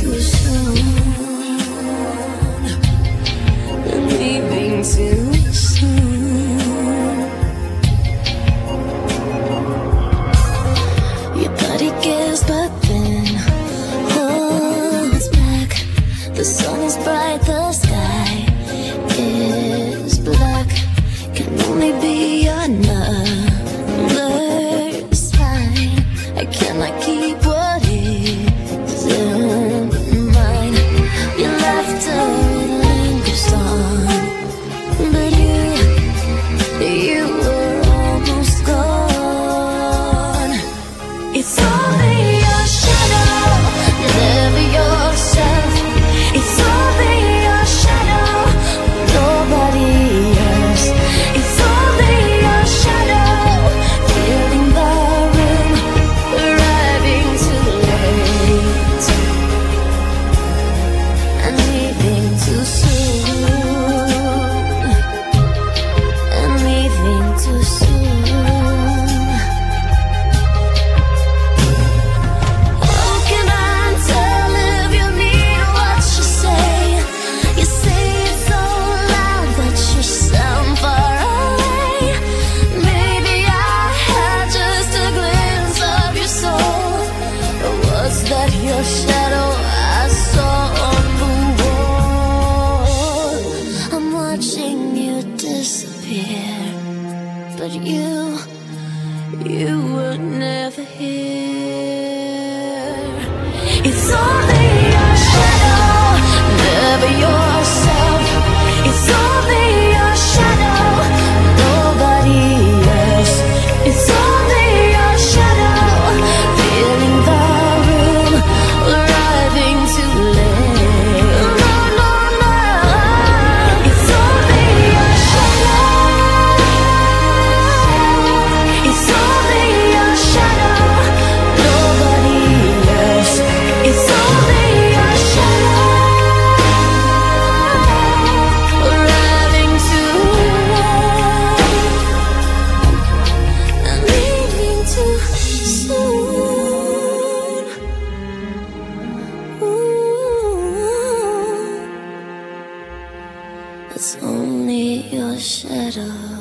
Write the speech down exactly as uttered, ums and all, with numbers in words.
too soon, leaving too soon. Your body gives, but then holds back. The sun is bright, the sky is black. Can only be another sign. I cannot keep what is in mine. Your laughter, it lingers on, but you, you were almost gone. It's only your shadow, never yourself. It's only your shadow, nobody else. It's only your shadow, filling the room, arriving too late and leaving too soon, and leaving too soon. How can I tell if you mean what you say? You say it so loud that you sound far away. Maybe I had just a glimpse of your soul, or was that your shadow I saw on the wall? I'm watching you disappear, but you, you were never here. It's only your shadow, never yourself. It's only your shadow, nobody else. It's only your shadow, filling the room, arriving too late. No, no, no. It's only your shadow. It's only your shadow, nobody else. It's only your shadow, arriving too late and leaving too soon. Ooh, it's only your shadow.